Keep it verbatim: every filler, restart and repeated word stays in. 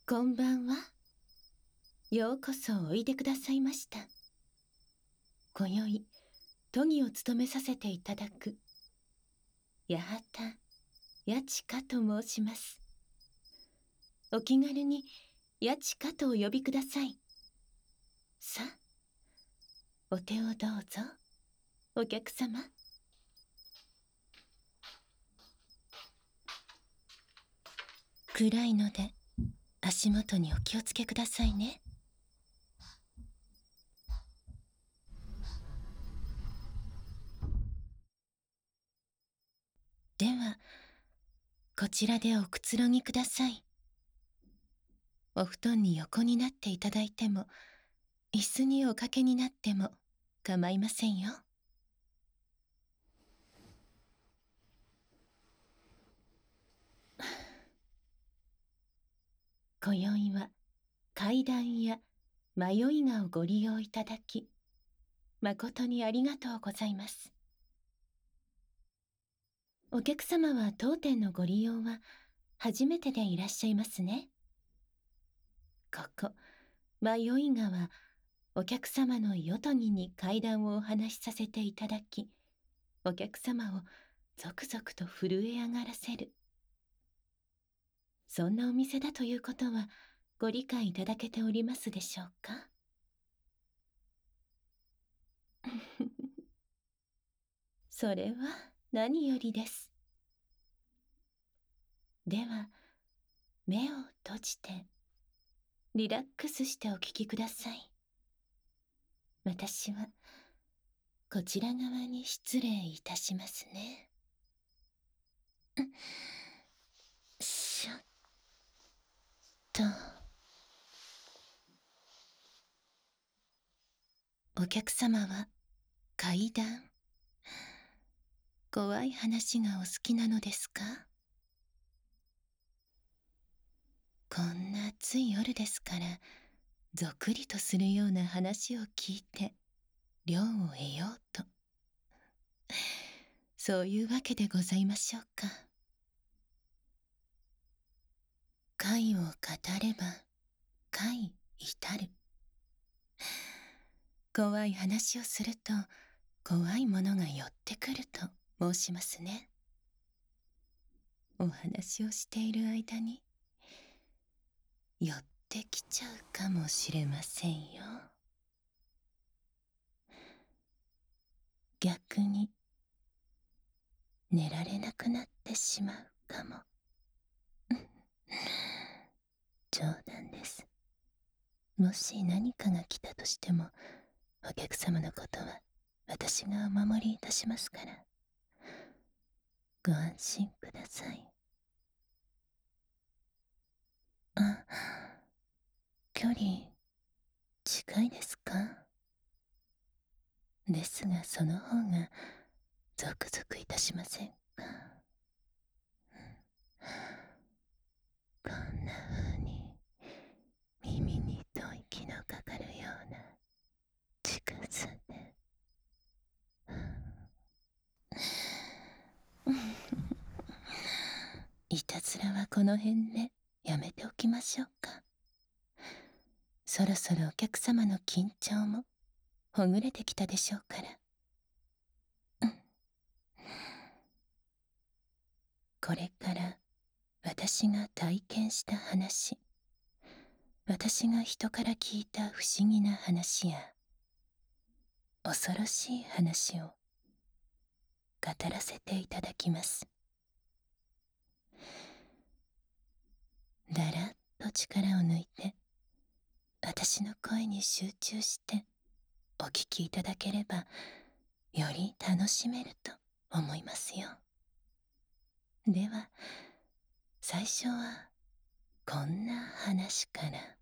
こんばんは。ようこそおいでくださいました。今宵、都議を務めさせていただく、八幡八千香と申します。お気軽に八千香とお呼びください。さあ、お手をどうぞ、お客様。暗いので、足元にお気をつけくださいね。では、こちらでおくつろぎください。お布団に横になっていただいても、椅子におかけになっても構いませんよ。今宵は階段や迷いがをご利用いただき、誠にありがとうございます。お客様は当店のご利用は初めてでいらっしゃいますね。ここ、迷いがはお客様の夜とぎに階段をお話しさせていただき、お客様をゾクゾクと震え上がらせる。そんなお店だということはご理解いただけておりますでしょうか。それは何よりです。では、目を閉じて、リラックスしてお聞きください。私は、こちら側に失礼いたしますね。しょっと。お客様は、階段。怖い話がお好きなのですか？こんな暑い夜ですから、ぞくりとするような話を聞いて、涼を得ようと。そういうわけでございましょうか。怪を語れば、怪至る。怖い話をすると、怖いものが寄ってくると申しますね。お話をしている間に、寄ってきちゃうかもしれませんよ。逆に、寝られなくなってしまうかも。冗談です。もし何かが来たとしても、お客様のことは私がお守りいたしますから、ご安心ください。あ、距離近いですか？ですがその方がゾクゾクいたしませんか？こんな風に耳に吐息のかかるような近さでいたずらはこの辺でやめておきましょうか。そろそろお客様の緊張もほぐれてきたでしょうから。うん、これから私が体験した話、私が人から聞いた不思議な話や恐ろしい話を語らせていただきます。だらっと力を抜いて私の声に集中してお聞きいただければより楽しめると思いますよ。では最初はこんな話から。